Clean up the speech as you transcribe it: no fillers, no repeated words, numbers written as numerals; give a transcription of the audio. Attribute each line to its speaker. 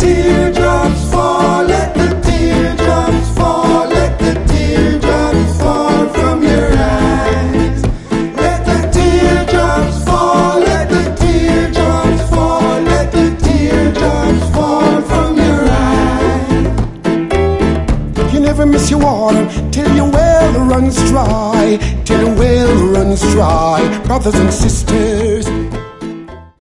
Speaker 1: teardrops fall, let the teardrops fall, let the teardrops fall from your eyes. Let the teardrops fall, let the teardrops fall, let the teardrops fall from your eyes. You never miss your water till your well runs dry, till your well runs dry. Brothers and sisters,